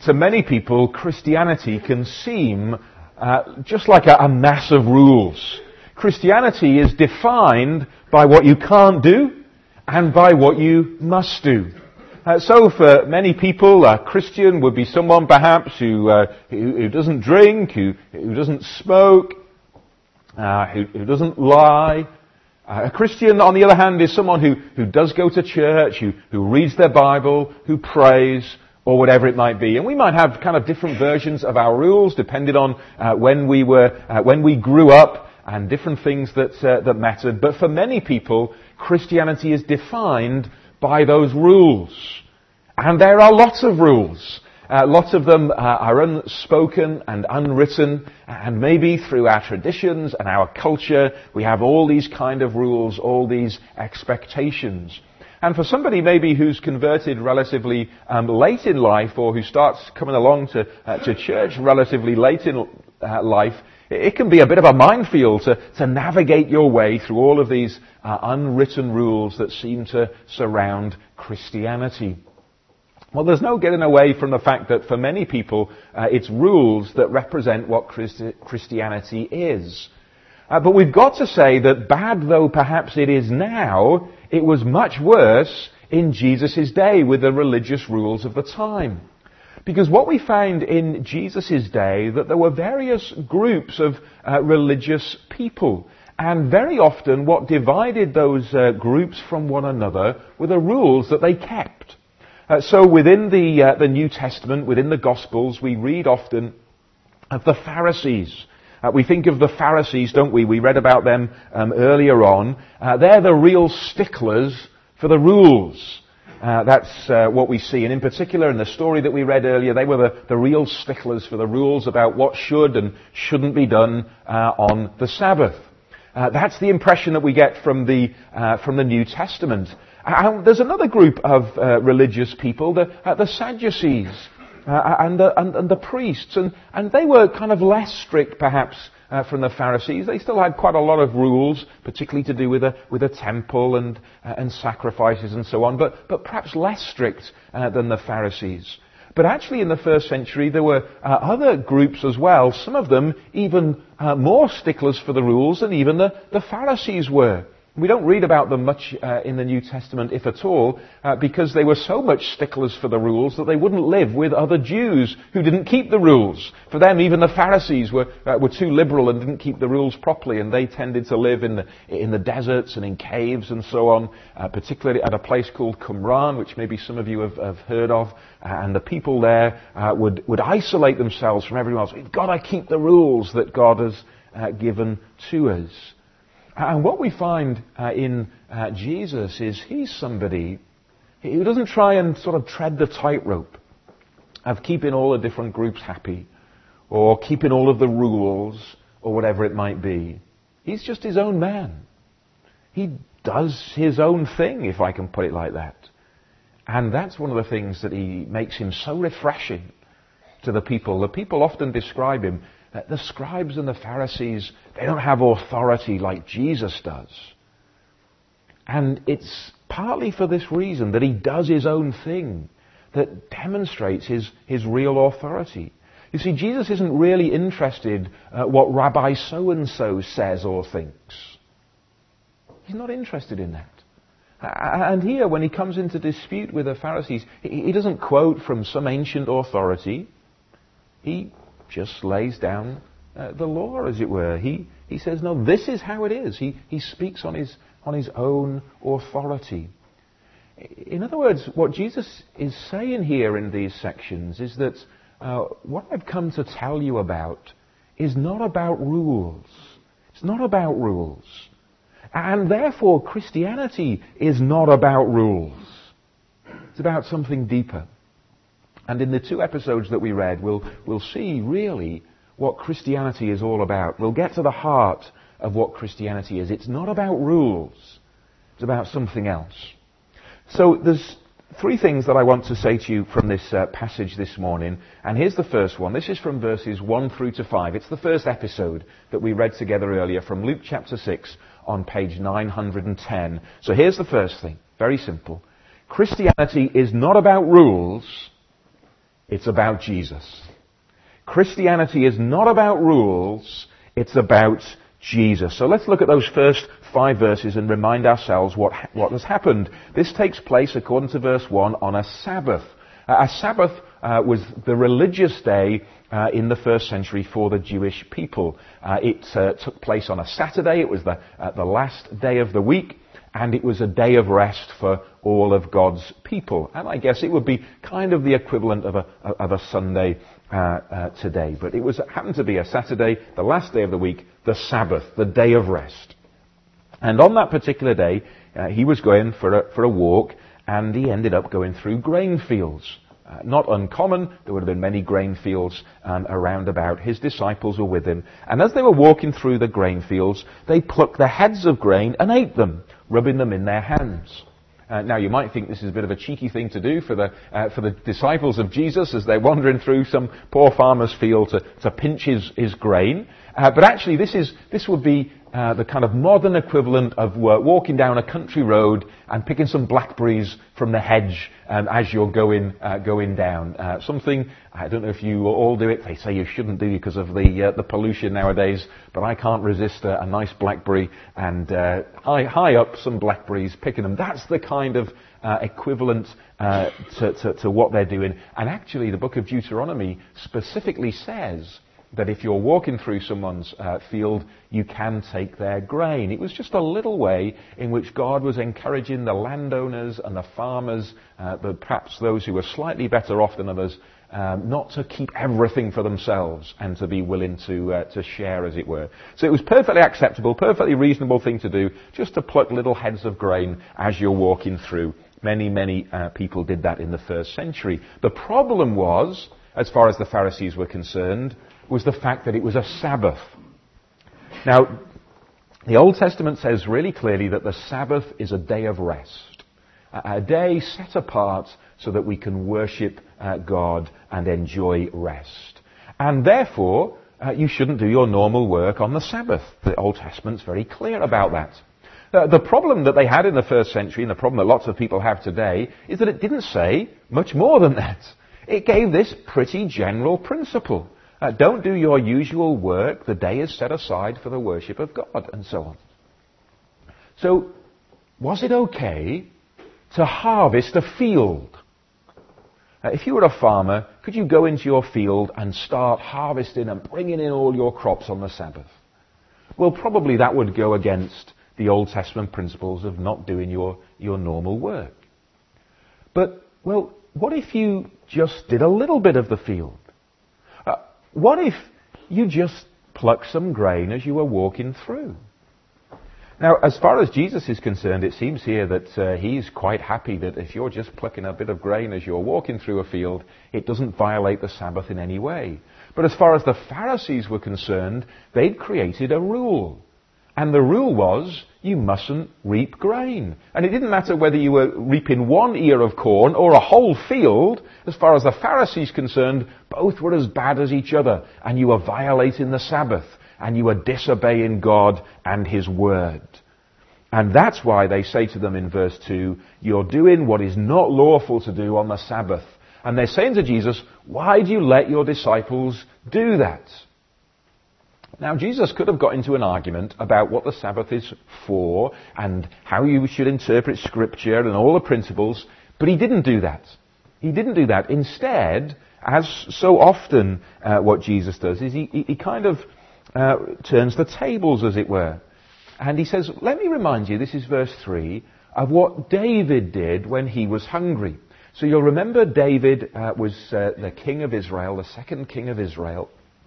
to many people, Christianity can seem just like a mass of rules. Christianity is defined by what you can't do and by what you must do. So for many people, a Christian would be someone perhaps who doesn't drink, who doesn't smoke, who doesn't lie. A Christian, on the other hand, is someone who does go to church, who reads their Bible, who prays, or whatever it might be. And we might have kind of different versions of our rules depending on when we grew up and different things that mattered. But for many people, Christianity is defined by those rules. And there are lots of rules. Lots of them are unspoken and unwritten, and maybe through our traditions and our culture, we have all these kind of rules, all these expectations. And for somebody maybe who's converted relatively late in life, or who starts coming along to church relatively late in life, it can be a bit of a minefield to navigate your way through all of these unwritten rules that seem to surround Christianity. Well, there's no getting away from the fact that for many people, it's rules that represent what Christianity is. But we've got to say that bad though perhaps it is now, it was much worse in Jesus' day with the religious rules of the time. Because what we found in Jesus' day, that there were various groups of religious people. And very often what divided those groups from one another were the rules that they kept. So within the New Testament, within the Gospels, we read often of the Pharisees. We think of the Pharisees, don't we? We read about them earlier on. They're the real sticklers for the rules. That's what we see. And in particular, in the story that we read earlier, they were the real sticklers for the rules about what should and shouldn't be done on the Sabbath. That's the impression that we get from the New Testament. There's another group of religious people, the Sadducees and the priests, and they were kind of less strict perhaps from the Pharisees. They still had quite a lot of rules, particularly to do with a temple and sacrifices and so on, but perhaps less strict than the Pharisees. But actually in the first century there were other groups as well, some of them even more sticklers for the rules than even the Pharisees were. We don't read about them much in the New Testament, if at all, because they were so much sticklers for the rules that they wouldn't live with other Jews who didn't keep the rules. For them, even the Pharisees were too liberal and didn't keep the rules properly, and they tended to live in the deserts and in caves and so on, particularly at a place called Qumran, which maybe some of you have heard of, and the people there would isolate themselves from everyone else. We've got to keep the rules that God has given to us. And what we find in Jesus is he's somebody who doesn't try and sort of tread the tightrope of keeping all the different groups happy or keeping all of the rules or whatever it might be. He's just his own man. He does his own thing, if I can put it like that. And that's one of the things that he makes him so refreshing to the people. The people often describe him. The scribes and the Pharisees, they don't have authority like Jesus does. And it's partly for this reason that he does his own thing that demonstrates his real authority. You see, Jesus isn't really interested what Rabbi so-and-so says or thinks. He's not interested in that. And here, when he comes into dispute with the Pharisees, he doesn't quote from some ancient authority. He just lays down the law, as it were. He says, no, this is how it is. He speaks on his own authority. In other words, what Jesus is saying here in these sections is that what I've come to tell you about is not about rules. It's not about rules. And therefore, Christianity is not about rules. It's about something deeper. And in the 2 episodes that we read, we'll see really what Christianity is all about. We'll get to the heart of what Christianity is. It's not about rules. It's about something else. So there's 3 things that I want to say to you from this passage this morning. And here's the first one. This is from verses 1 through to 5. It's the first episode that we read together earlier from Luke chapter 6 on page 910. So here's the first thing. Very simple. Christianity is not about rules. It's about Jesus. Christianity is not about rules, it's about Jesus. So let's look at those first 5 verses and remind ourselves what has happened. This takes place, according to verse 1, on a Sabbath. A Sabbath was the religious day in the first century for the Jewish people. It took place on a Saturday. It was the last day of the week, and it was a day of rest for all of God's people. And I guess it would be kind of the equivalent of a Sunday today. But it happened to be a Saturday, the last day of the week, the Sabbath, the day of rest. And on that particular day, he was going for a walk, and he ended up going through grain fields. Not uncommon, there would have been many grain fields around about. His disciples were with him. And as they were walking through the grain fields, they plucked the heads of grain and ate them, rubbing them in their hands. Now, you might think this is a bit of a cheeky thing to do for the disciples of Jesus as they're wandering through some poor farmer's field to pinch his grain. But actually, this would be the kind of modern equivalent of walking down a country road and picking some blackberries from the hedge as you're going down. Something, I don't know if you all do it. They say you shouldn't do because of the pollution nowadays, but I can't resist a nice blackberry and high up some blackberries, picking them. That's the kind of equivalent to what they're doing. And actually, the book of Deuteronomy specifically says that if you're walking through someone's field, you can take their grain. It was just a little way in which God was encouraging the landowners and the farmers, but perhaps those who were slightly better off than others, not to keep everything for themselves and to be willing to share, as it were. So it was perfectly acceptable, perfectly reasonable thing to do, just to pluck little heads of grain as you're walking through. Many people did that in the first century. The problem was, as far as the Pharisees were concerned, was the fact that it was a Sabbath. Now, the Old Testament says really clearly that the Sabbath is a day of rest, a day set apart so that we can worship God and enjoy rest. And therefore, you shouldn't do your normal work on the Sabbath. The Old Testament's very clear about that. The problem that they had in the first century, and the problem that lots of people have today, is that it didn't say much more than that. It gave this pretty general principle. Don't do your usual work. The day is set aside for the worship of God, and so on. So, was it okay to harvest a field? If you were a farmer, could you go into your field and start harvesting and bringing in all your crops on the Sabbath? Well, probably that would go against the Old Testament principles of not doing your normal work. But, well, what if you just did a little bit of the field? What if you just plucked some grain as you were walking through? Now, as far as Jesus is concerned, it seems here that he's quite happy that if you're just plucking a bit of grain as you're walking through a field, it doesn't violate the Sabbath in any way. But as far as the Pharisees were concerned, they'd created a rule. And the rule was, you mustn't reap grain. And it didn't matter whether you were reaping one ear of corn or a whole field. As far as the Pharisees concerned, both were as bad as each other. And you were violating the Sabbath. And you were disobeying God and His Word. And that's why they say to them in verse 2, you're doing what is not lawful to do on the Sabbath. And they're saying to Jesus, why do you let your disciples do that? Now, Jesus could have got into an argument about what the Sabbath is for and how you should interpret Scripture and all the principles, but he didn't do that. He didn't do that. Instead, as so often what Jesus does, is he kind of turns the tables, as it were. And he says, let me remind you, this is verse 3, of what David did when he was hungry. So you'll remember David was the king of Israel, the second king of Israel.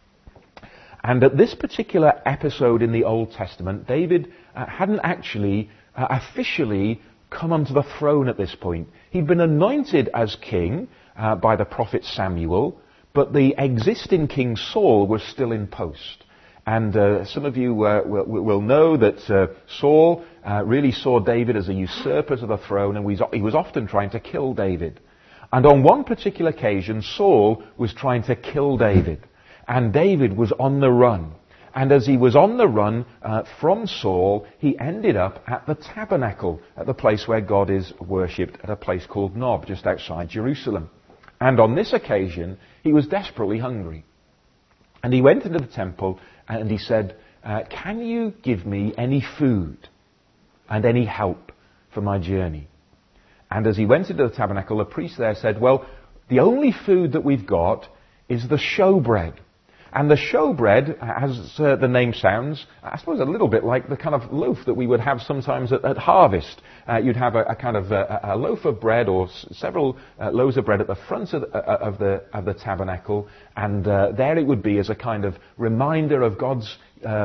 And at this particular episode in the Old Testament, David hadn't actually officially come onto the throne at this point. He'd been anointed as king by the prophet Samuel, but the existing king Saul was still in post. And some of you will know that Saul really saw David as a usurper to the throne, and he was often trying to kill David. And on one particular occasion, Saul was trying to kill David. And David was on the run. And as he was on the run from Saul, he ended up at the tabernacle, at the place where God is worshipped, at a place called Nob, just outside Jerusalem. And on this occasion, he was desperately hungry. And he went into the temple and he said, can you give me any food and any help for my journey? And as he went into the tabernacle, the priest there said, well, the only food that we've got is the showbread. And the showbread, as the name sounds, I suppose a little bit like the kind of loaf that we would have sometimes at harvest. You'd have a kind of a loaf of bread or several loaves of bread at the front of the tabernacle, and there it would be as a kind of reminder of God's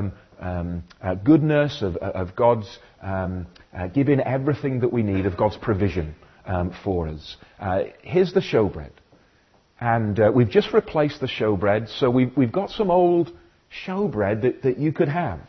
goodness, of God's giving everything that we need, of God's provision for us. Here's the showbread. And we've just replaced the showbread, so we've got some old showbread that you could have.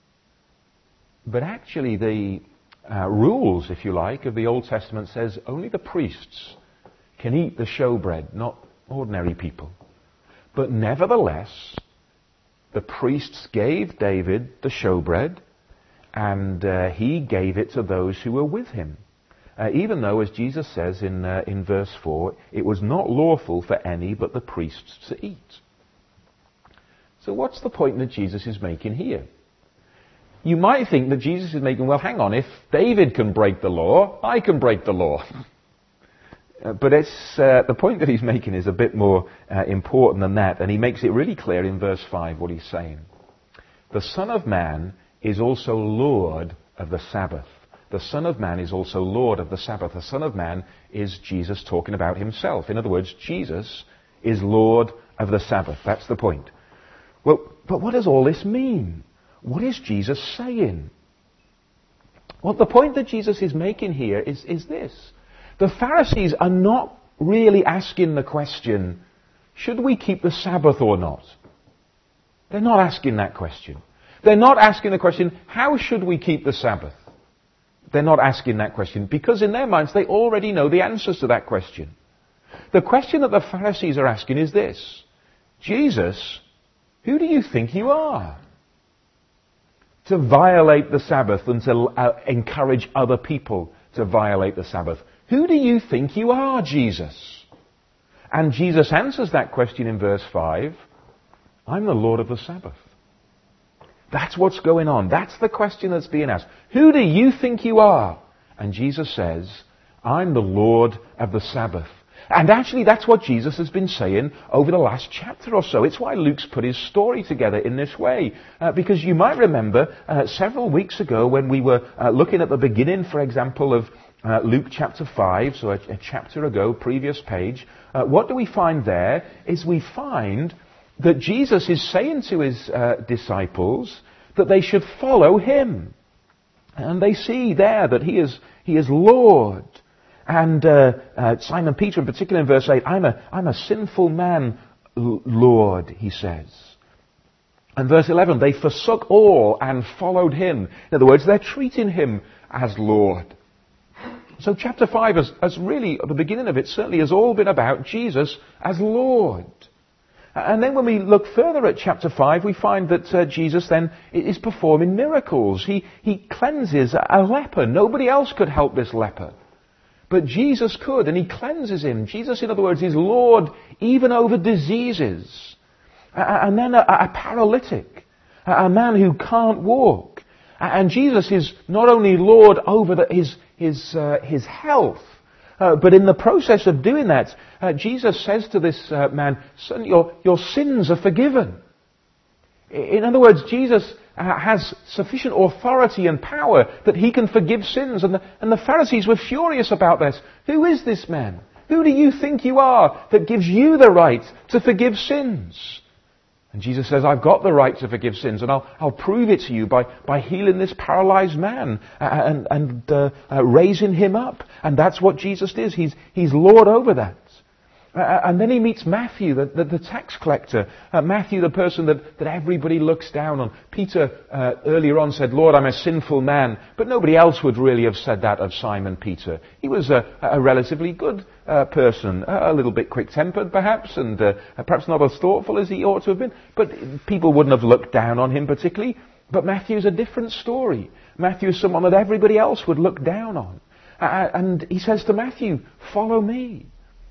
But actually the rules, if you like, of the Old Testament says only the priests can eat the showbread, not ordinary people. But nevertheless, the priests gave David the showbread, and he gave it to those who were with him. Even though, as Jesus says in verse 4, it was not lawful for any but the priests to eat. So what's the point that Jesus is making here? You might think that Jesus is making, well, hang on, if David can break the law, I can break the law. But the point that he's making is a bit more important than that, and he makes it really clear in verse 5 what he's saying. The Son of Man is also Lord of the Sabbath. The Son of Man is also Lord of the Sabbath. The Son of Man is Jesus talking about himself. In other words, Jesus is Lord of the Sabbath. That's the point. Well, but what does all this mean? What is Jesus saying? Well, the point that Jesus is making here is this. The Pharisees are not really asking the question, should we keep the Sabbath or not? They're not asking that question. They're not asking the question, how should we keep the Sabbath? They're not asking that question because in their minds they already know the answers to that question. The question that the Pharisees are asking is this: Jesus, who do you think you are to violate the Sabbath and to encourage other people to violate the Sabbath? Who do you think you are, Jesus? And Jesus answers that question in verse 5, I'm the Lord of the Sabbath. That's what's going on. That's the question that's being asked. Who do you think you are? And Jesus says, I'm the Lord of the Sabbath. And actually that's what Jesus has been saying over the last chapter or so. It's why Luke's put his story together in this way. Because you might remember several weeks ago when we were looking at the beginning, for example, of Luke chapter 5, so a chapter ago, previous page, what do we find there is we find that Jesus is saying to his disciples that they should follow him. And they see there that he is Lord. And Simon Peter in particular in verse 8, I'm a sinful man, Lord, he says. And verse 11, they forsook all and followed him. In other words, they're treating him as Lord. So chapter 5 has really, at the beginning of it, certainly has all been about Jesus as Lord. And then when we look further at chapter 5, we find that Jesus then is performing miracles. He cleanses a leper. Nobody else could help this leper. But Jesus could, and he cleanses him. Jesus, in other words, is Lord even over diseases. And then a paralytic, a man who can't walk. And Jesus is not only Lord over his health, but in the process of doing that, Jesus says to this man, son, your sins are forgiven. In other words, Jesus has sufficient authority and power that he can forgive sins. And the Pharisees were furious about this. Who is this man? Who do you think you are that gives you the right to forgive sins? And Jesus says, I've got the right to forgive sins, and I'll prove it to you by healing this paralyzed man and raising him up. And that's what Jesus is. He's Lord over that. And then he meets Matthew, the tax collector. Matthew, the person that everybody looks down on. Peter earlier on said, Lord, I'm a sinful man. But nobody else would really have said that of Simon Peter. He was a relatively good person. A little bit quick-tempered, perhaps, and perhaps not as thoughtful as he ought to have been. But people wouldn't have looked down on him particularly. But Matthew's a different story. Matthew is someone that everybody else would look down on. And he says to Matthew, follow me.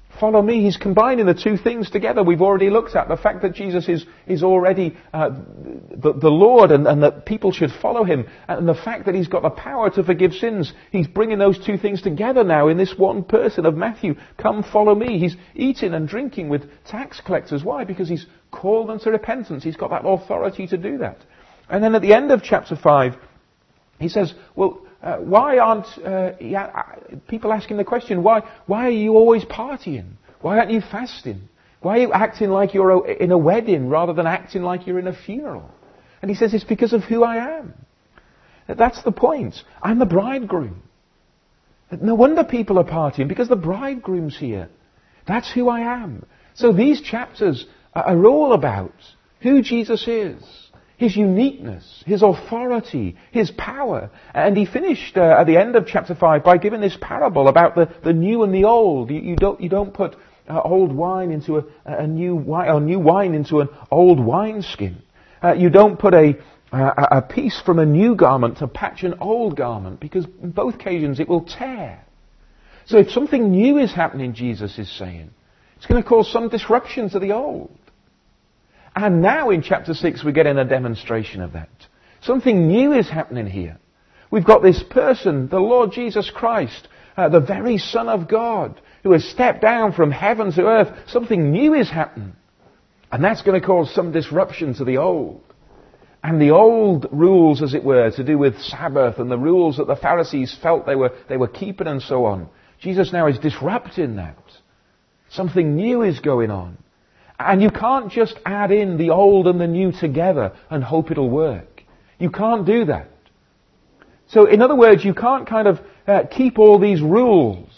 Follow me. He's combining the two things together we've already looked at. The fact that Jesus is already the Lord and that people should follow him. And the fact that he's got the power to forgive sins. He's bringing those two things together now in this one person of Matthew. Come follow me. He's eating and drinking with tax collectors. Why? Because he's called them to repentance. He's got that authority to do that. And then at the end of chapter 5, he says, well, why aren't people asking the question, why are you always partying? Why aren't you fasting? Why are you acting like you're in a wedding rather than acting like you're in a funeral? And he says, it's because of who I am. That's the point. I'm the bridegroom. No wonder people are partying, because the bridegroom's here. That's who I am. So these chapters are all about who Jesus is. His uniqueness, his authority, his power. And he finished at the end of chapter 5 by giving this parable about the new and the old. You don't put old wine into a new wine, or new wine into an old wineskin. You don't put a piece from a new garment to patch an old garment, because in both occasions it will tear. So if something new is happening, Jesus is saying, it's going to cause some disruption to the old. And now in chapter 6 we're getting a demonstration of that. Something new is happening here. We've got this person, the Lord Jesus Christ, the very Son of God, who has stepped down from heaven to earth. Something new is happening. And that's going to cause some disruption to the old. And the old rules, as it were, to do with Sabbath and the rules that the Pharisees felt they were keeping and so on. Jesus now is disrupting that. Something new is going on. And you can't just add in the old and the new together and hope it'll work. You can't do that. So in other words, you can't kind of keep all these rules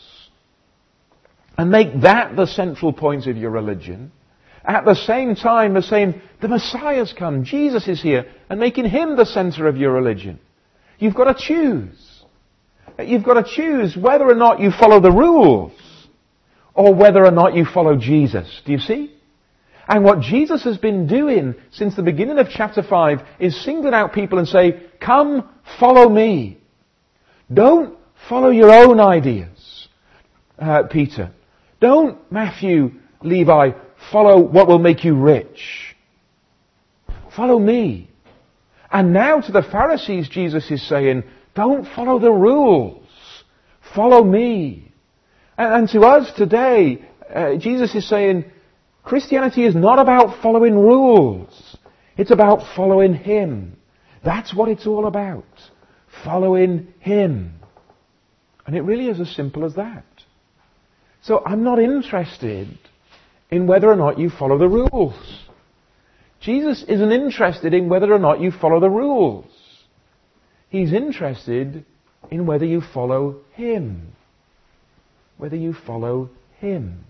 and make that the central point of your religion. At the same time as saying, the Messiah's come, Jesus is here, and making him the center of your religion. You've got to choose. You've got to choose whether or not you follow the rules or whether or not you follow Jesus. Do you see? And what Jesus has been doing since the beginning of chapter 5 is singling out people and say, come, follow me. Don't follow your own ideas, Peter. Don't, Matthew, Levi, follow what will make you rich. Follow me. And now to the Pharisees, Jesus is saying, don't follow the rules. Follow me. And to us today, Jesus is saying, Christianity is not about following rules. It's about following him. That's what it's all about. Following him. And it really is as simple as that. So I'm not interested in whether or not you follow the rules. Jesus isn't interested in whether or not you follow the rules. He's interested in whether you follow him. Whether you follow him.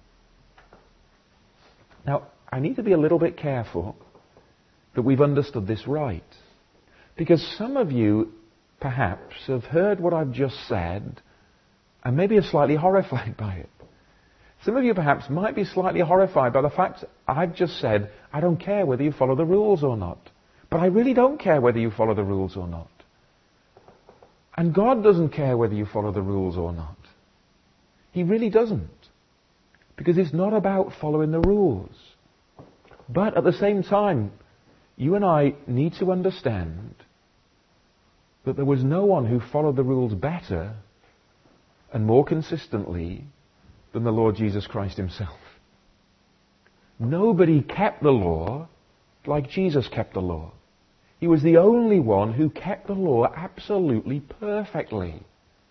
Now, I need to be a little bit careful that we've understood this right. Because some of you, perhaps, have heard what I've just said and maybe are slightly horrified by it. Some of you, perhaps, might be slightly horrified by the fact I've just said, I don't care whether you follow the rules or not. But I really don't care whether you follow the rules or not. And God doesn't care whether you follow the rules or not. He really doesn't. Because it's not about following the rules. But at the same time, you and I need to understand that there was no one who followed the rules better and more consistently than the Lord Jesus Christ himself. Nobody kept the law like Jesus kept the law. He was the only one who kept the law absolutely perfectly.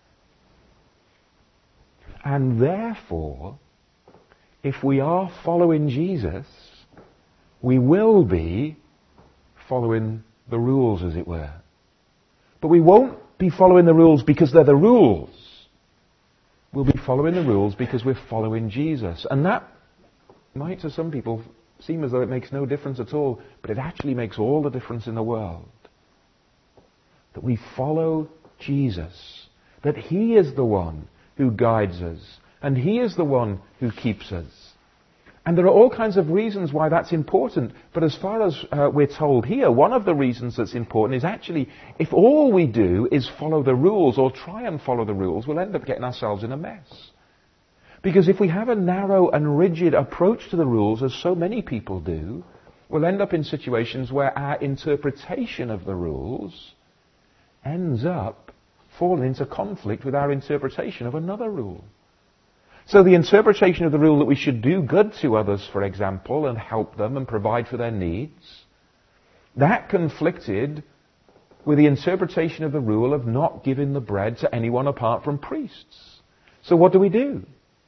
And therefore, if we are following Jesus, we will be following the rules, as it were. But we won't be following the rules because they're the rules. We'll be following the rules because we're following Jesus. And that might, to some people, seem as though it makes no difference at all, but it actually makes all the difference in the world. That we follow Jesus. That he is the one who guides us. And he is the one who keeps us. And there are all kinds of reasons why that's important. But as far as we're told here, one of the reasons that's important is actually, if all we do is follow the rules or try and follow the rules, we'll end up getting ourselves in a mess. Because if we have a narrow and rigid approach to the rules, as so many people do, we'll end up in situations where our interpretation of the rules ends up falling into conflict with our interpretation of another rule. So the interpretation of the rule that we should do good to others, for example, and help them and provide for their needs, that conflicted with the interpretation of the rule of not giving the bread to anyone apart from priests. So what do?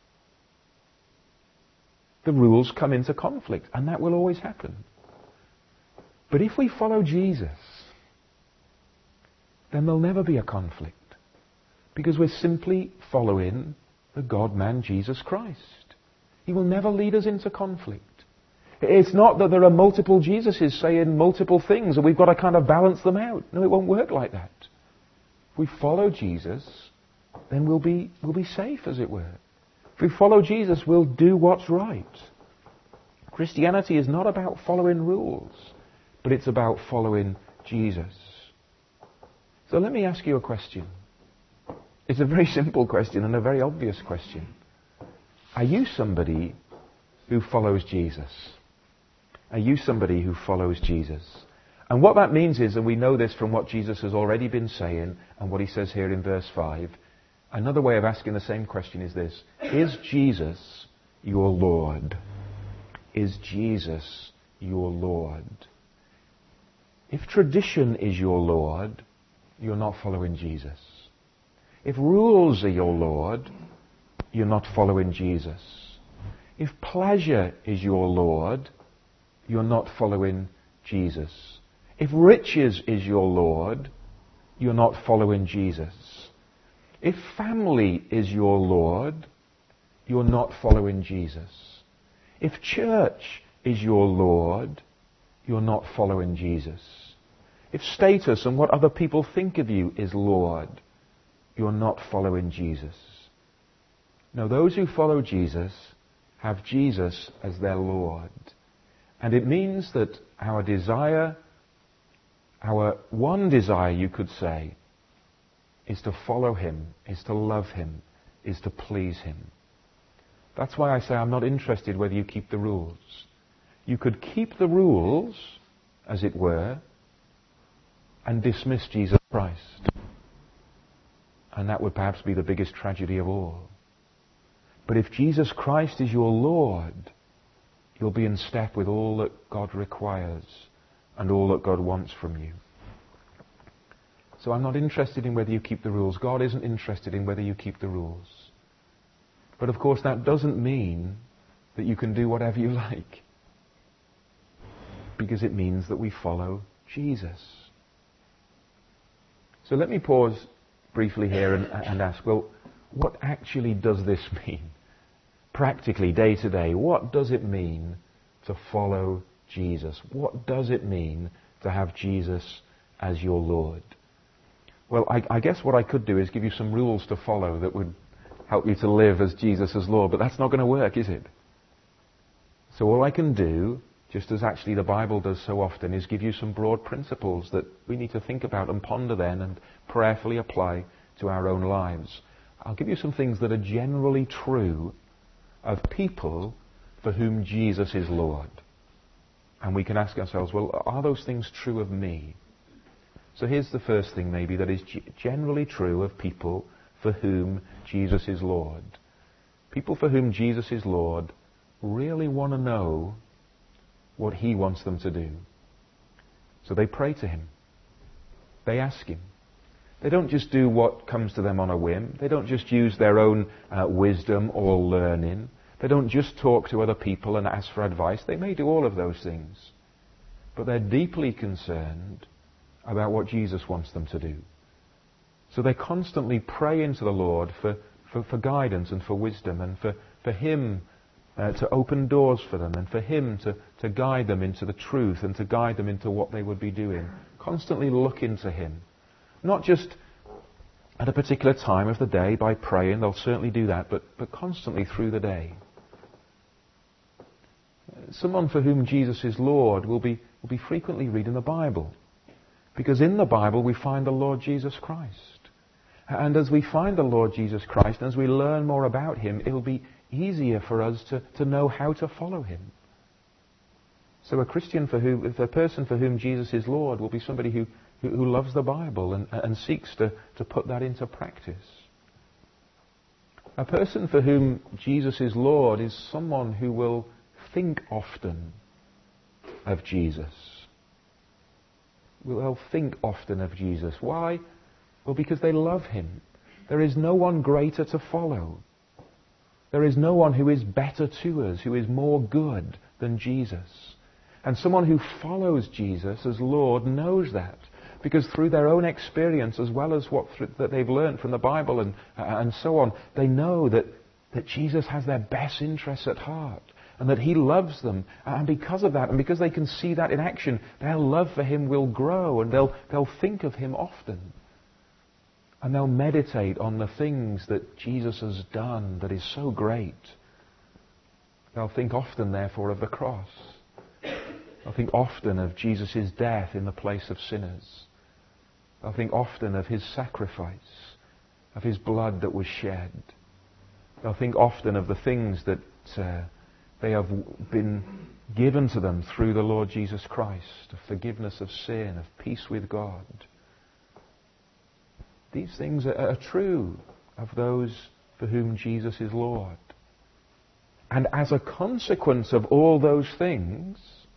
The rules come into conflict, and that will always happen. But if we follow Jesus, then there'll never be a conflict, because we're simply following the God-man Jesus Christ. He will never lead us into conflict. It's not that there are multiple Jesuses saying multiple things and we've got to kind of balance them out. No, it won't work like that. If we follow Jesus, then we'll be safe, as it were. If we follow Jesus, we'll do what's right. Christianity is not about following rules, but it's about following Jesus. So let me ask you a question. It's a very simple question and a very obvious question. Are you somebody who follows Jesus? Are you somebody who follows Jesus? And what that means is, and we know this from what Jesus has already been saying and what he says here in verse 5, another way of asking the same question is this: is Jesus your Lord? Is Jesus your Lord? If tradition is your Lord, you're not following Jesus. If rules are your Lord, you're not following Jesus. If pleasure is your Lord, you're not following Jesus. If riches is your Lord, you're not following Jesus. If family is your Lord, you're not following Jesus. If church is your Lord, you're not following Jesus. If status and what other people think of you is Lord, you're not following Jesus. No, those who follow Jesus have Jesus as their Lord. And it means that our desire, our one desire, you could say, is to follow him, is to love him, is to please him. That's why I say I'm not interested whether you keep the rules. You could keep the rules, as it were, and dismiss Jesus Christ. And that would perhaps be the biggest tragedy of all. But if Jesus Christ is your Lord, you'll be in step with all that God requires and all that God wants from you. So I'm not interested in whether you keep the rules. God isn't interested in whether you keep the rules. But of course that doesn't mean that you can do whatever you like. Because it means that we follow Jesus. So let me pause briefly here and ask, well, what actually does this mean? Practically, day to day, what does it mean to follow Jesus? What does it mean to have Jesus as your Lord? Well, I guess what I could do is give you some rules to follow that would help you to live as Jesus as Lord, but that's not going to work, is it? So all I can do, just as actually the Bible does so often, is give you some broad principles that we need to think about and ponder then and prayerfully apply to our own lives. I'll give you some things that are generally true of people for whom Jesus is Lord. And we can ask ourselves, well, are those things true of me? So here's the first thing maybe that is generally true of people for whom Jesus is Lord. People for whom Jesus is Lord really want to know what he wants them to do. So they pray to him. They ask him. They don't just do what comes to them on a whim. They don't just use their own wisdom or learning. They don't just talk to other people and ask for advice. They may do all of those things. But they're deeply concerned about what Jesus wants them to do. So they constantly pray into the Lord for guidance and for wisdom and for him to open doors for them and for him to guide them into the truth and to guide them into what they would be doing. Constantly looking to him. Not just at a particular time of the day by praying, they'll certainly do that, but constantly through the day. Someone for whom Jesus is Lord will be frequently reading the Bible. Because in the Bible we find the Lord Jesus Christ. And as we find the Lord Jesus Christ, and as we learn more about him, it'll be easier for us to know how to follow him. So a person for whom Jesus is Lord will be somebody who loves the Bible and seeks to put that into practice. A person for whom Jesus is Lord is someone who will think often of Jesus. They'll think often of Jesus. Why? Well, because they love him. There is no one greater to follow. There is no one who is better to us, who is more good than Jesus. And someone who follows Jesus as Lord knows that. Because through their own experience, as well as that they've learned from the Bible and so on, they know that Jesus has their best interests at heart. And that he loves them. And because of that, and because they can see that in action, their love for him will grow. And they'll think of him often. And they'll meditate on the things that Jesus has done that is so great. They'll think often, therefore, of the cross. They'll think often of Jesus' death in the place of sinners. They'll think often of his sacrifice, of his blood that was shed. They'll think often of the things that they have been given to them through the Lord Jesus Christ, of forgiveness of sin, of peace with God. These things are true of those for whom Jesus is Lord. And as a consequence of all those things,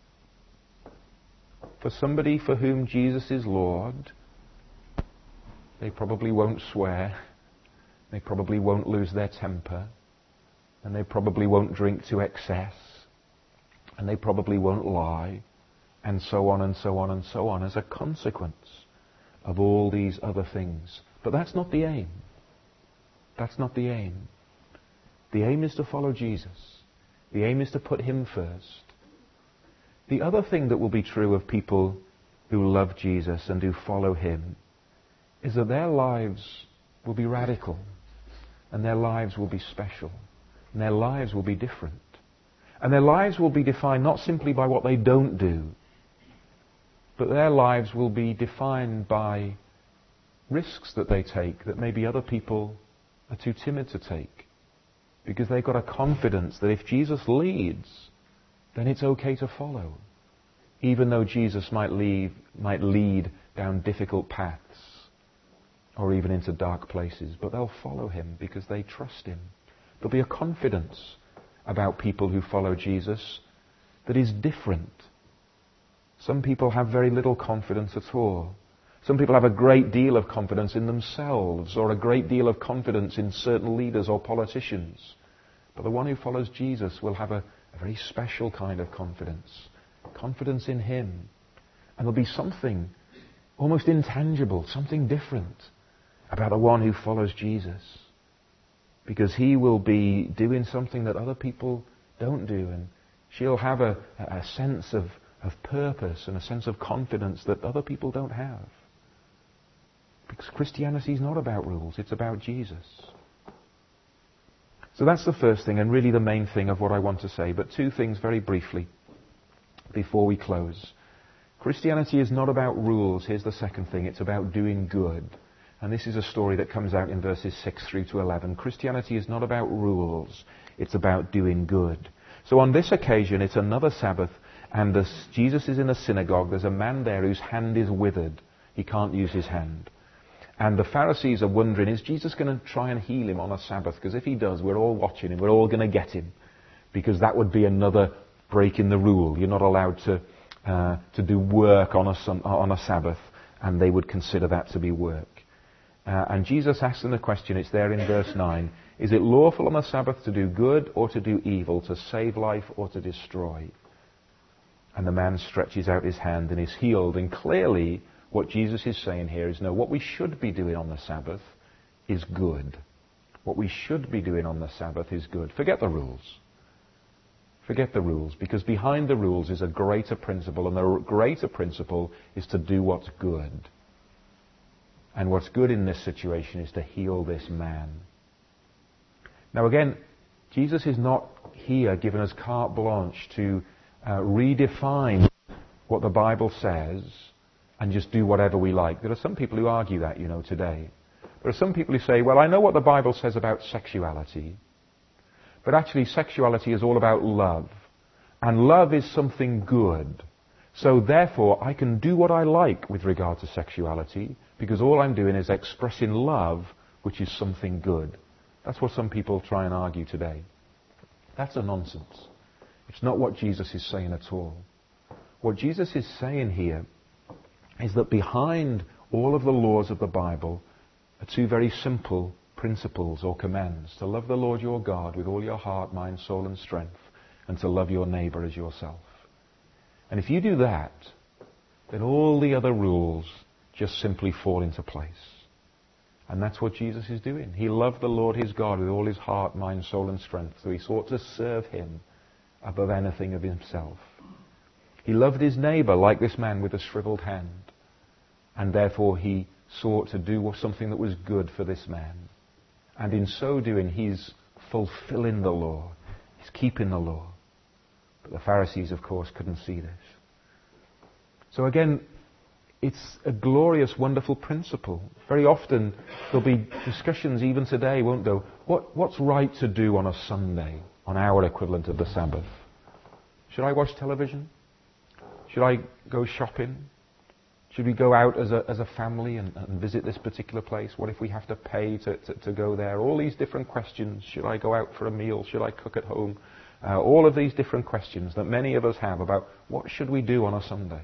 for somebody for whom Jesus is Lord, they probably won't swear, they probably won't lose their temper, and they probably won't drink to excess, and they probably won't lie, and so on and so on and so on, as a consequence of all these other things. But that's not the aim. That's not the aim. The aim is to follow Jesus. The aim is to put him first. The other thing that will be true of people who love Jesus and who follow him is that their lives will be radical, and their lives will be special, and their lives will be different. And their lives will be defined not simply by what they don't do, but their lives will be defined by risks that they take that maybe other people are too timid to take. Because they've got a confidence that if Jesus leads, then it's okay to follow. Even though Jesus might lead down difficult paths or even into dark places. But they'll follow him because they trust him. There'll be a confidence about people who follow Jesus that is different. Some people have very little confidence at all. Some people have a great deal of confidence in themselves or a great deal of confidence in certain leaders or politicians. But the one who follows Jesus will have a very special kind of confidence. Confidence in him. And there'll be something almost intangible, something different about the one who follows Jesus. Because he will be doing something that other people don't do. And she'll have a sense of purpose and a sense of confidence that other people don't have. Because Christianity is not about rules, it's about Jesus. So that's the first thing, and really the main thing of what I want to say. But two things very briefly before we close. Christianity is not about rules. Here's the second thing. It's about doing good. And this is a story that comes out in verses 6 through to 11. Christianity is not about rules. It's about doing good. So on this occasion, it's another Sabbath, and Jesus is in a synagogue. There's a man there whose hand is withered. He can't use his hand. And the Pharisees are wondering, is Jesus going to try and heal him on a Sabbath? Because if he does, we're all watching him. We're all going to get him. Because that would be another break in the rule. You're not allowed to do work on a Sabbath. And they would consider that to be work. And Jesus asks them the question, it's there in verse 9. Is it lawful on a Sabbath to do good or to do evil, to save life or to destroy? And the man stretches out his hand and is healed. And clearly, what Jesus is saying here is, no, what we should be doing on the Sabbath is good. What we should be doing on the Sabbath is good. Forget the rules. Forget the rules, because behind the rules is a greater principle, and the greater principle is to do what's good. And what's good in this situation is to heal this man. Now again, Jesus is not here giving us carte blanche to redefine what the Bible says and just do whatever we like. There are some people who argue that, today. There are some people who say, well, I know what the Bible says about sexuality, But actually sexuality is all about love. And love is something good. So therefore I can do what I like with regard to sexuality, because all I'm doing is expressing love, which is something good. That's what some people try and argue today. That's a nonsense. It's not what Jesus is saying at all. What Jesus is saying here is that behind all of the laws of the Bible are two very simple principles or commands: to love the Lord your God with all your heart, mind, soul and strength, and to love your neighbour as yourself. And if you do that, then all the other rules just simply fall into place. And that's what Jesus is doing. He loved the Lord his God with all his heart, mind, soul and strength, so he sought to serve him above anything of himself. He loved his neighbour like this man with a shriveled hand, and therefore he sought to do something that was good for this man. And in so doing, he's fulfilling the law. He's keeping the law. But the Pharisees, of course, couldn't see this. So again, it's a glorious, wonderful principle. Very often there'll be discussions even today, won't there? What's right to do on a Sunday, on our equivalent of the Sabbath? Should I watch television? Should I go shopping? Should we go out as a family and visit this particular place? What if we have to pay to go there? All these different questions. Should I go out for a meal? Should I cook at home? All of these different questions that many of us have about what should we do on a Sunday.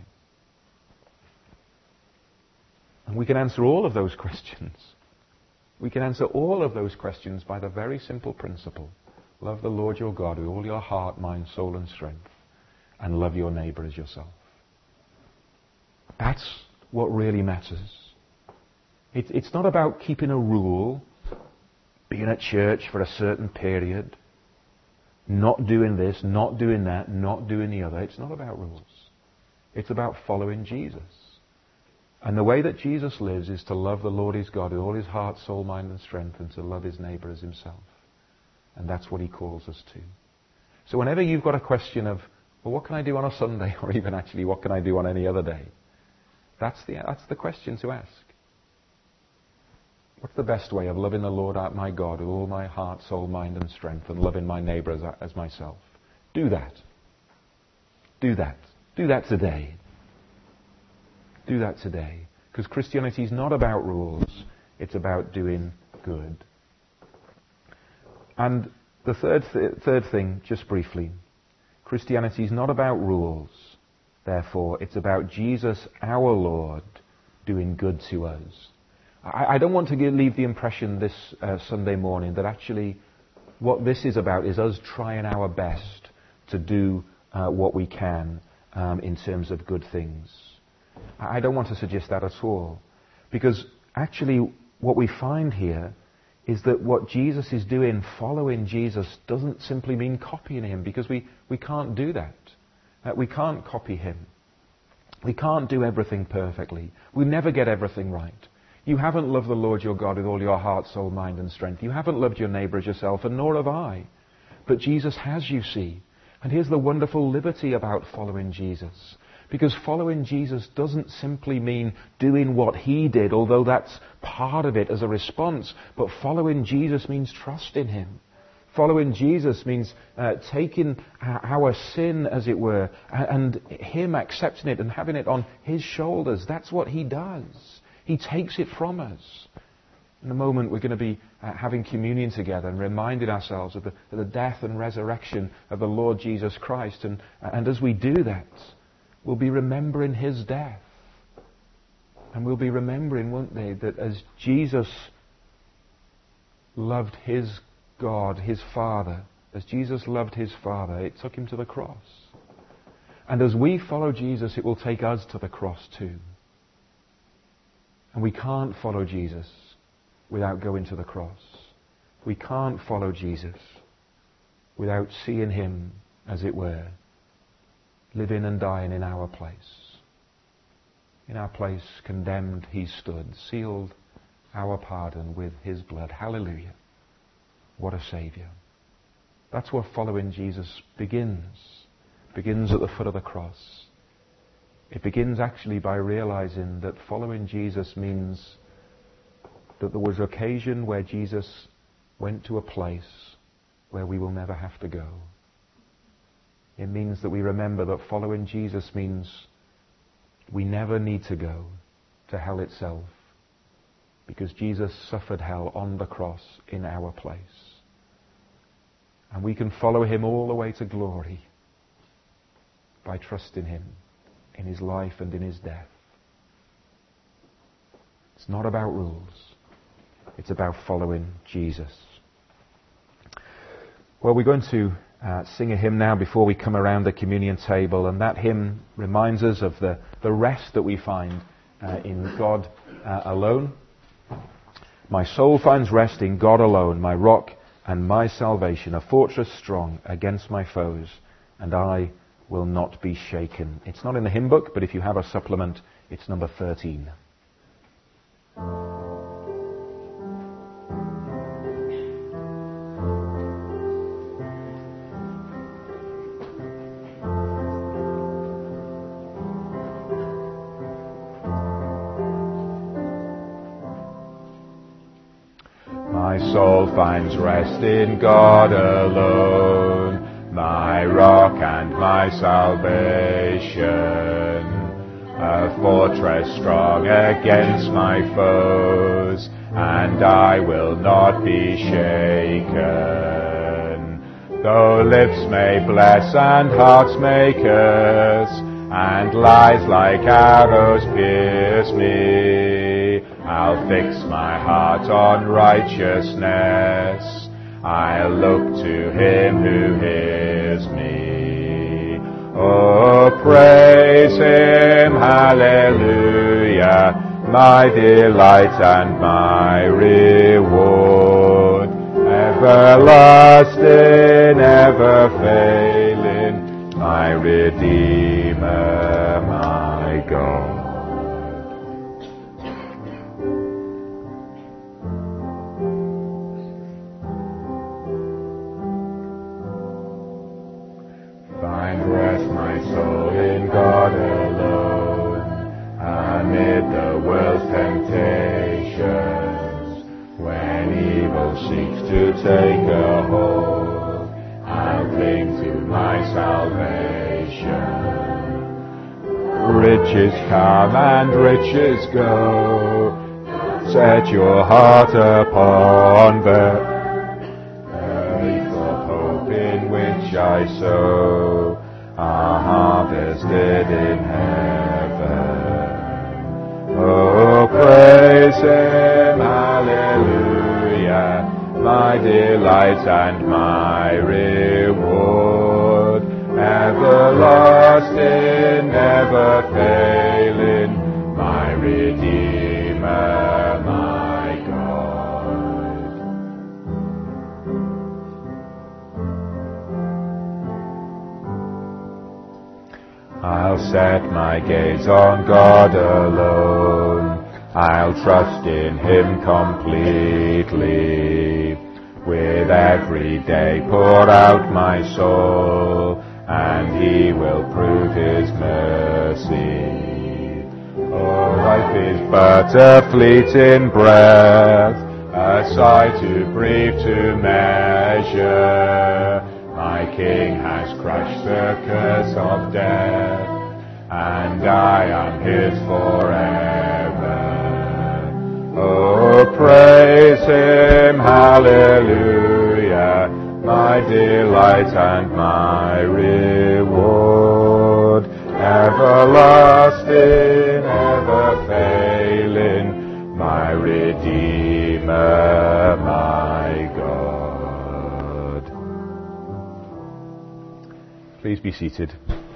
And we can answer all of those questions. We can answer all of those questions by the very simple principle: love the Lord your God with all your heart, mind, soul and strength, and love your neighbour as yourself. That's what really matters. It's not about keeping a rule, being at church for a certain period, not doing this, not doing that, not doing the other. It's not about rules. It's about following Jesus. And the way that Jesus lives is to love the Lord his God with all his heart, soul, mind and strength, and to love his neighbour as himself. And that's what he calls us to. So whenever you've got a question of, well, what can I do on a Sunday? Or even actually, what can I do on any other day? That's the question to ask. What's the best way of loving the Lord my God with all my heart, soul, mind and strength, and loving my neighbour as myself? Do that. Do that. Do that today. Do that today. Because Christianity is not about rules. It's about doing good. And the third thing, just briefly, Christianity is not about rules. Therefore, it's about Jesus, our Lord, doing good to us. I don't want to leave the impression this Sunday morning that actually what this is about is us trying our best to do what we can in terms of good things. I don't want to suggest that at all. Because actually what we find here is that what Jesus is doing, following Jesus, doesn't simply mean copying him, because we can't do that. We can't copy him. We can't do everything perfectly. We never get everything right. You haven't loved the Lord your God with all your heart, soul, mind and strength. You haven't loved your neighbour as yourself, and nor have I. But Jesus has, you see. And here's the wonderful liberty about following Jesus. Because following Jesus doesn't simply mean doing what he did, although that's part of it as a response. But following Jesus means trusting him. Following Jesus means taking our sin, as it were, and him accepting it and having it on his shoulders. That's what he does. He takes it from us. In a moment we're going to be having communion together and reminding ourselves of the death and resurrection of the Lord Jesus Christ. And as we do that, we'll be remembering his death. And we'll be remembering, won't they, that as Jesus loved his God, his Father, as Jesus loved his Father, it took him to the cross. And as we follow Jesus, it will take us to the cross too. And we can't follow Jesus without going to the cross. We can't follow Jesus without seeing him, as it were, living and dying in our place. In our place, condemned, he stood, sealed our pardon with his blood. Hallelujah. What a Saviour. That's where following Jesus begins. Begins at the foot of the cross. It begins actually by realizing that following Jesus means that there was an occasion where Jesus went to a place where we will never have to go. It means that we remember that following Jesus means we never need to go to hell itself, because Jesus suffered hell on the cross in our place. And we can follow him all the way to glory by trusting him in his life and in his death. It's not about rules. It's about following Jesus. Well, we're going to sing a hymn now before we come around the communion table, and that hymn reminds us of the rest that we find in God alone. My soul finds rest in God alone, my rock and my salvation, a fortress strong against my foes, and I will not be shaken. It's not in the hymn book, but if you have a supplement, it's number 13. My soul finds rest in God alone, my rock and my salvation, a fortress strong against my foes, and I will not be shaken. Though lips may bless and hearts may curse, and lies like arrows pierce me, I'll fix my heart on righteousness. I'll look to him who hears me. Oh, praise him, hallelujah, my delight and my reward. Everlasting, ever failing, my Redeemer, my God. Find rest, my soul, in God alone, amid the world's temptations. When evil seeks to take a hold, I'll cling to my salvation. Riches come and riches go, set your heart upon them. I sow, are harvested in heaven. Oh, praise him, hallelujah, my delight and my reward. Everlasting, never failing, my Redeemer, my God. I'll set my gaze on God alone. I'll trust in him completely. With every day pour out my soul, and he will prove his mercy. Oh, life is but a fleeting breath, a sigh too brief to measure. My King has crushed the curse of death, and I am his forever. Oh, praise him, hallelujah, my delight and my reward. Everlasting, ever failing, my Redeemer, my God. Please be seated.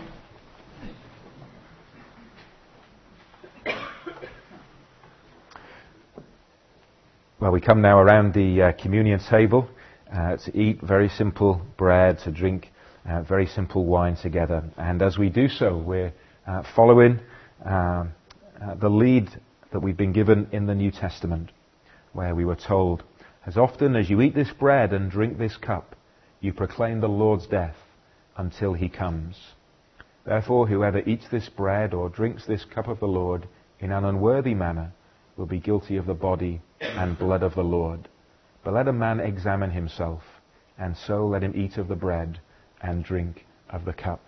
Well, we come now around the communion table to eat very simple bread, to drink very simple wine together. And as we do so, we're following the lead that we've been given in the New Testament, where we were told, as often as you eat this bread and drink this cup, you proclaim the Lord's death until he comes. Therefore, whoever eats this bread or drinks this cup of the Lord in an unworthy manner will be guilty of the body and blood of the Lord. But let a man examine himself, and so let him eat of the bread and drink of the cup.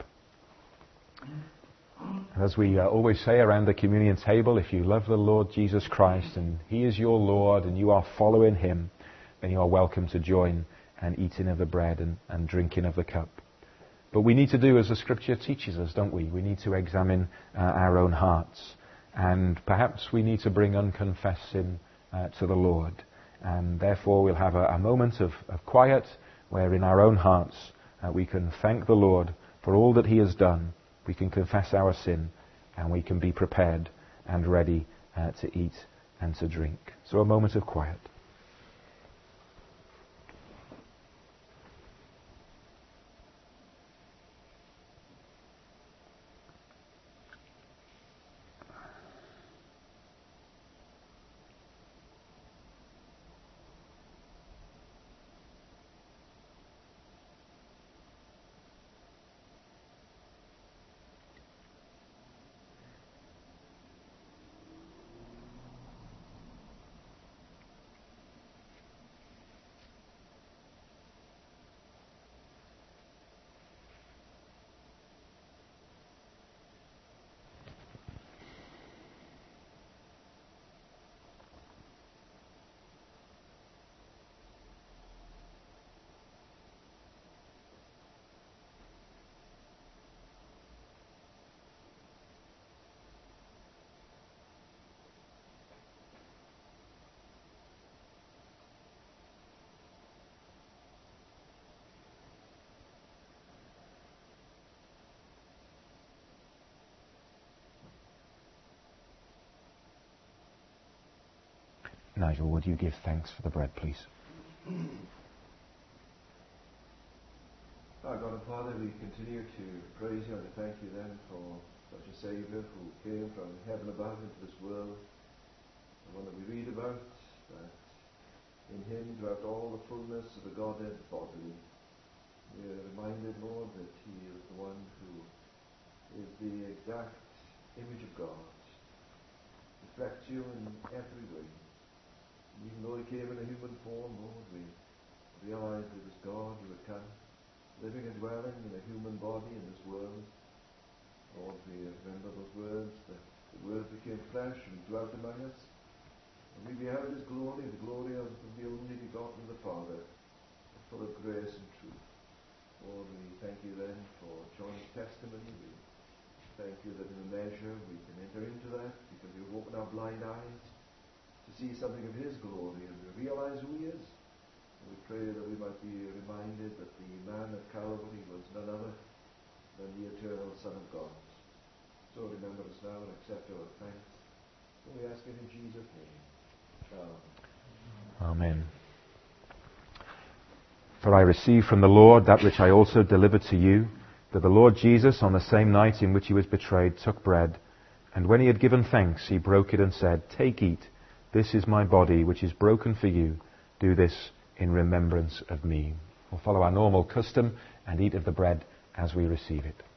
And as we always say around the communion table, if you love the Lord Jesus Christ and he is your Lord and you are following him, then you are welcome to join and eating of the bread and drinking of the cup. But we need to do as the Scripture teaches us, don't we? We need to examine our own hearts. And perhaps we need to bring unconfessed sin to the Lord. And therefore we'll have a moment of quiet where in our own hearts we can thank the Lord for all that he has done. We can confess our sin and we can be prepared and ready to eat and to drink. So a moment of quiet. Nigel, would you give thanks for the bread, please? Our God and Father, we continue to praise you and to thank you then for such a Saviour who came from heaven above into this world, the one that we read about, that in him dwelt all the fullness of the Godhead bodily. We are reminded, Lord, that he is the one who is the exact image of God, reflects you in every way. Even though he came in a human form, Lord, we realize it was God who had come, living and dwelling in a human body in this world. Lord, we remember those words, that the Word became flesh and dwelt among us. And we beheld his glory, the glory of the only begotten of the Father, full of grace and truth. Lord, we thank you then for John's testimony. We thank you that in a measure we can enter into that because you've opened our blind eyes to see something of his glory and to realize who he is. And we pray that we might be reminded that the man at Calvary was none other than the eternal Son of God. So remember us now and accept our thanks. And we ask it in Jesus' name. Amen. For I received from the Lord that which I also delivered to you, that the Lord Jesus, on the same night in which he was betrayed, took bread, and when he had given thanks, he broke it and said, "Take, eat. This is my body, which is broken for you. Do this in remembrance of me." We'll follow our normal custom and eat of the bread as we receive it.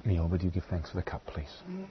Neil, would you give thanks for the cup, please?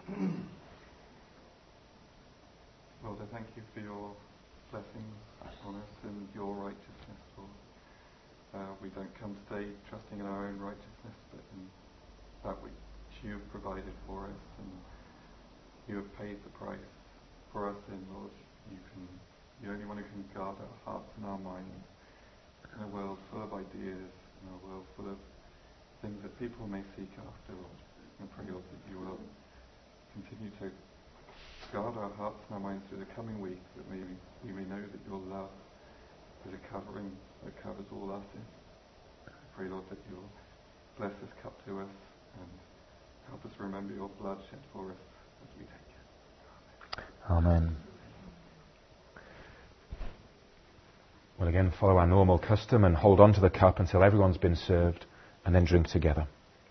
Lord, I thank you for your blessings on us and your righteousness, Lord. We don't come today trusting in our own righteousness, but in that which you have provided for us, and you have paid the price for our sin, Lord. You're the only one who can guard our hearts and our minds in a world full of ideas, in a world full of things that people may seek after, Lord. I pray, Lord, that you will continue to guard our hearts and our minds through the coming week, that we may know that your love is a covering that covers all our sins. I pray, Lord, that you'll bless this cup to us and help us remember your blood shed for us as we take it. Amen. We'll again follow our normal custom and hold on to the cup until everyone's been served, and then drink together.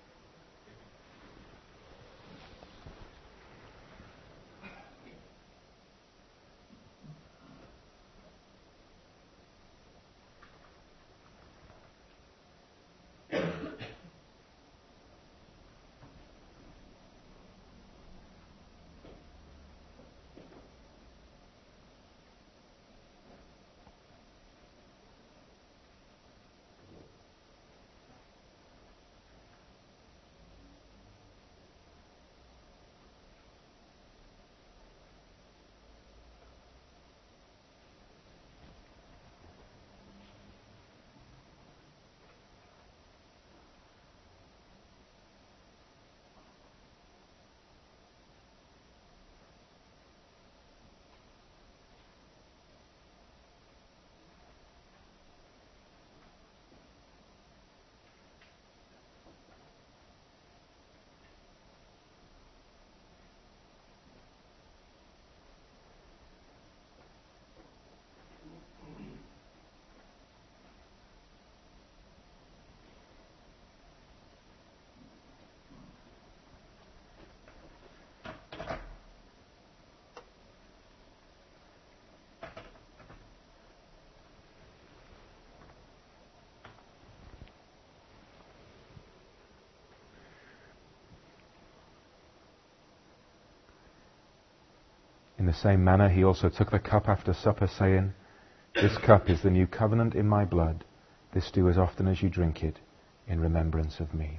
In the same manner, he also took the cup after supper, saying, "This cup is the new covenant in my blood. This do as often as you drink it, in remembrance of me."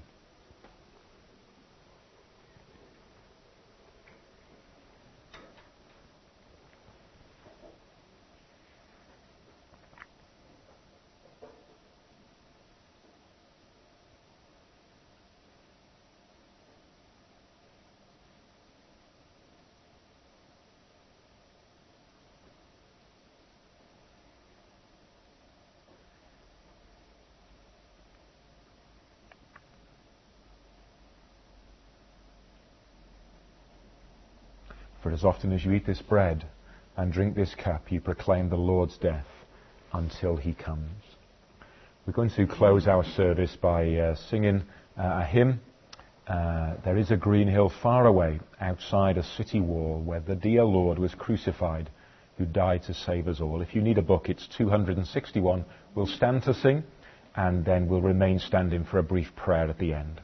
For as often as you eat this bread and drink this cup, you proclaim the Lord's death until he comes. We're going to close our service by singing a hymn. There is a green hill far away outside a city wall where the dear Lord was crucified, who died to save us all. If you need a book, it's 261. We'll stand to sing, and then we'll remain standing for a brief prayer at the end.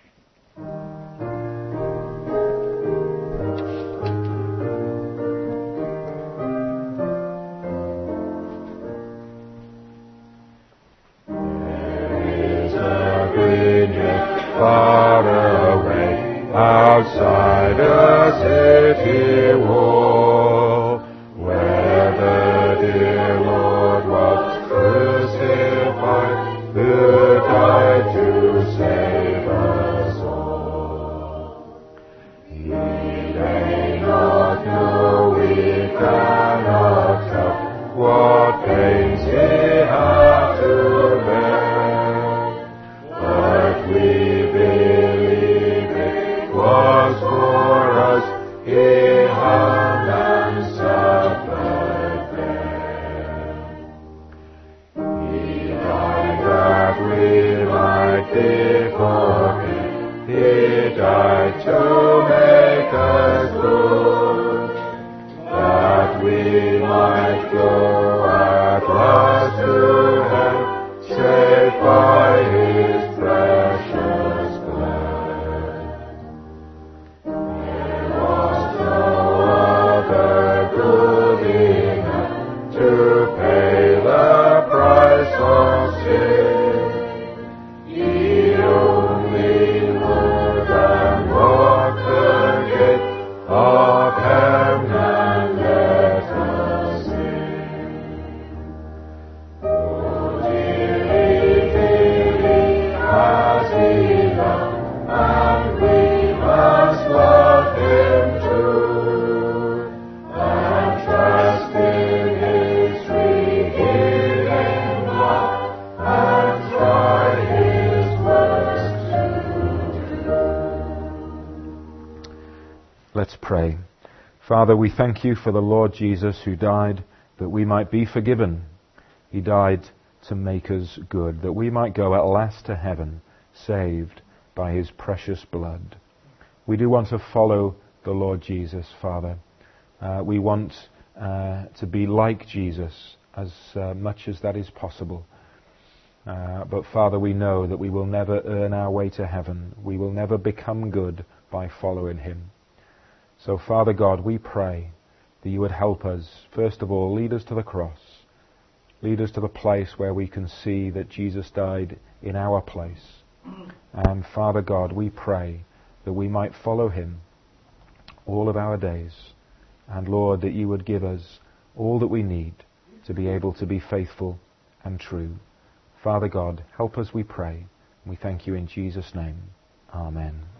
Far away, outside a city wall, where the dear Lord was crucified, who died to save us all. He may not know, we cannot tell, what pains he had to bear, but we was for us, he hung and suffered there. He died that we might be forgiven, he died to make us good, that we might go at last to heaven, saved by his precious blood. Let's pray. Father, we thank you for the Lord Jesus who died that we might be forgiven. He died to make us good, that we might go at last to heaven, saved by his precious blood. We do want to follow the Lord Jesus, Father. We want to be like Jesus as much as that is possible. But Father, we know that we will never earn our way to heaven. We will never become good by following him. So Father God, we pray that you would help us. First of all, lead us to the cross. Lead us to the place where we can see that Jesus died in our place. And Father God, we pray that we might follow him all of our days. And Lord, that you would give us all that we need to be able to be faithful and true. Father God, help us, we pray. We thank you in Jesus' name. Amen.